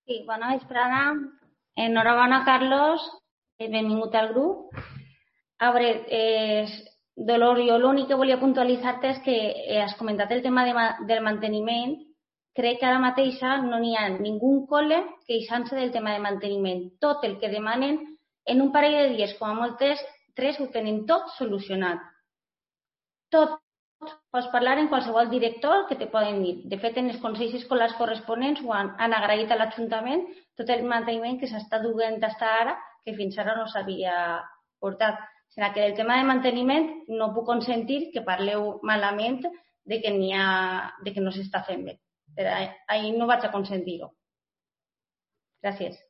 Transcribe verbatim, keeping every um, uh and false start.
Sí, bona vesprada. Enhorabona, Carlos. Benvingut al grup. A veure, eh, Dolor, jo l'únic que volia puntualitzar-te és que has comentat el tema de, del manteniment. Crec que ara mateixa no n'hi ha ningú col·le queixant-se del tema de manteniment. Tot el que demanen, en un parell de dies, com a moltes, tres ho tenen tot solucionat. Tot. Pots parlar amb qualsevol director que te poden dir. De fet, en els consells escolars corresponents ho han, han agraït a l'Ajuntament tot el manteniment que s'està duent fins ara, que fins ara no s'havia portat. O sigui que del tema de manteniment no puc consentir que parleu malament de que, n'hi ha, de que no s'està fent bé. Però ahir no vaig a consentir-ho. Gràcies.